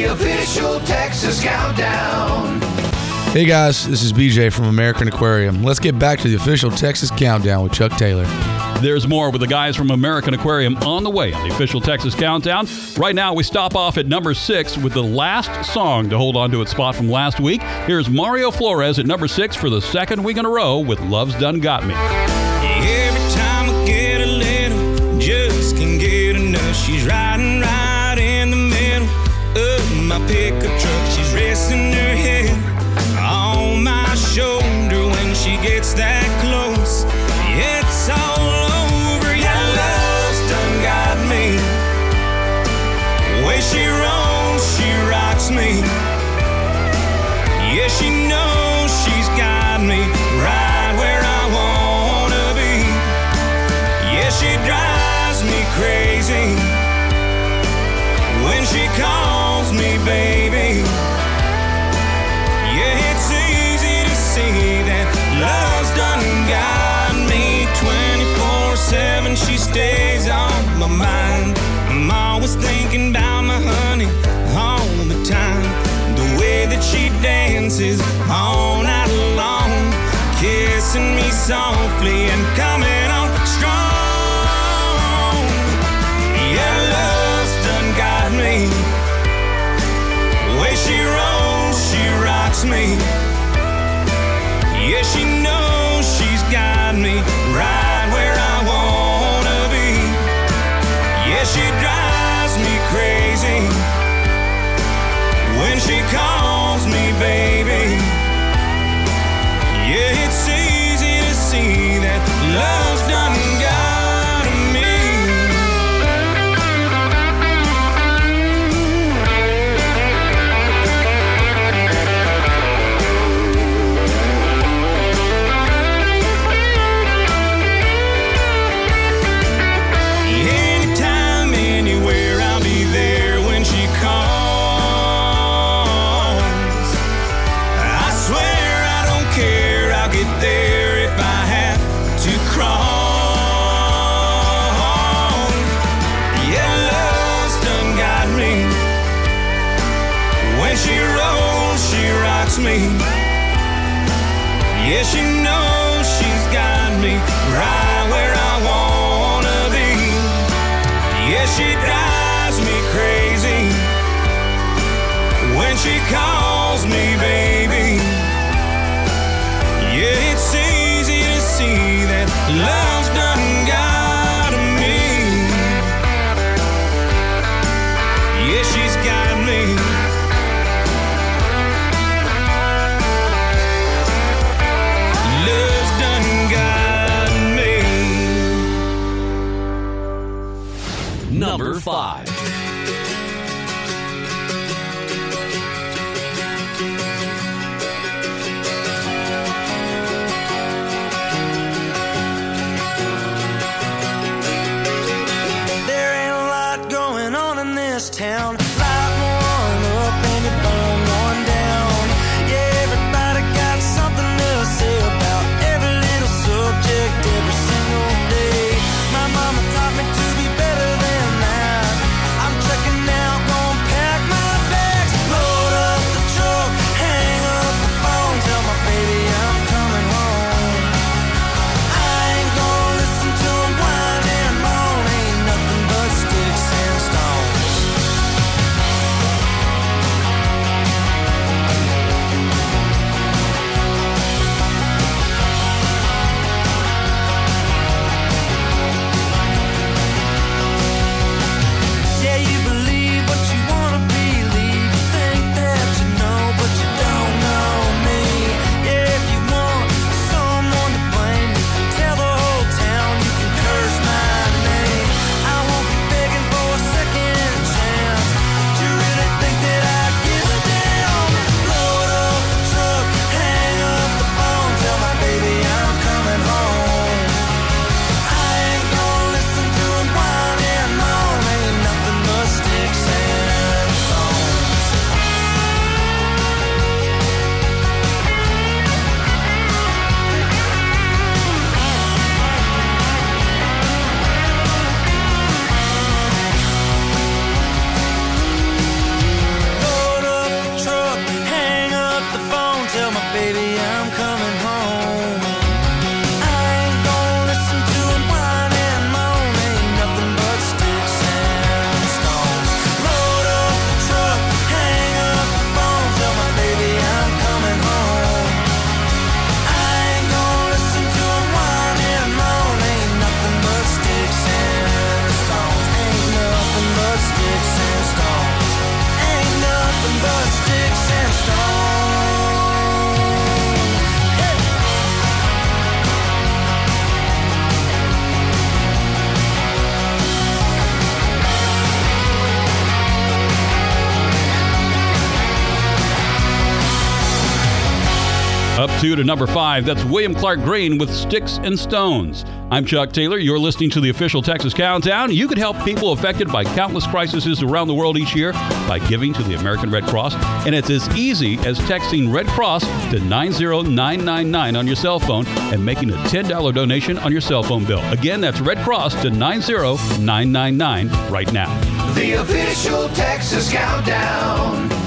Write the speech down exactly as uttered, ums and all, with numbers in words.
The official Texas Countdown. Hey guys, this is B J from American Aquarium. Let's get back to the official Texas Countdown with Chuck Taylor. There's more with the guys from American Aquarium on the way on the official Texas Countdown. Right now, we stop off at number six with the last song to hold on to its spot from last week. Here's Mario Flores at number six for the second week in a row with Love's Done Got Me. Every time I get a little, just can't get enough. She's riding right in the middle of my pickup truck. She's resting her head on my shoulder when she gets that close. It's all over, yeah, love's done got me. The way she rolls, she rocks me. Yeah, she knows she's got me right where I wanna be. Yeah, she drives me crazy when she calls me baby. Yeah, it's easy to see that love's done got me. Twenty-four seven, she stays on my mind. I'm always thinking about my honey all the time. The way that she dances all night long, kissing me softly and coming on strong. Yeah, love's done got me. The way she rolls, she rocks me. Yeah, she knows she's got me right where I wanna be. Yeah, she drives me crazy when she calls me baby. Yeah, it's easy to see that love's done got me. Anytime, anywhere, I'll be there when she calls. I swear I don't care, I'll get there if I have to crawl. Yeah, love's done got me. When she rolls, she rocks me. Yeah, she knows she's got me right where I wanna be. Yeah, she drives me crazy when she calls me baby. Yeah, it's easy to see that love's done got me. Yeah, she's got me. Love's done got me. Number five. There ain't a lot going on in this town. Light one up and you burn one down. Yeah, everybody got something to say about every little subject every single day. My mama taught me to be better than that. I'm checking out, gonna pack my bags, load up the truck, hang up the phone, tell my baby I'm coming home. I ain't gonna listen to 'em whine and moan, ain't nothing but sticks and stones. Up two to number five, that's William Clark Green with Sticks and Stones. I'm Chuck Taylor. You're listening to the official Texas Countdown. You can help people affected by countless crises around the world each year by giving to the American Red Cross. And it's as easy as texting Red Cross to nine zero nine nine nine on your cell phone and making a ten dollars donation on your cell phone bill. Again, that's Red Cross to nine zero nine nine nine right now. The official Texas Countdown.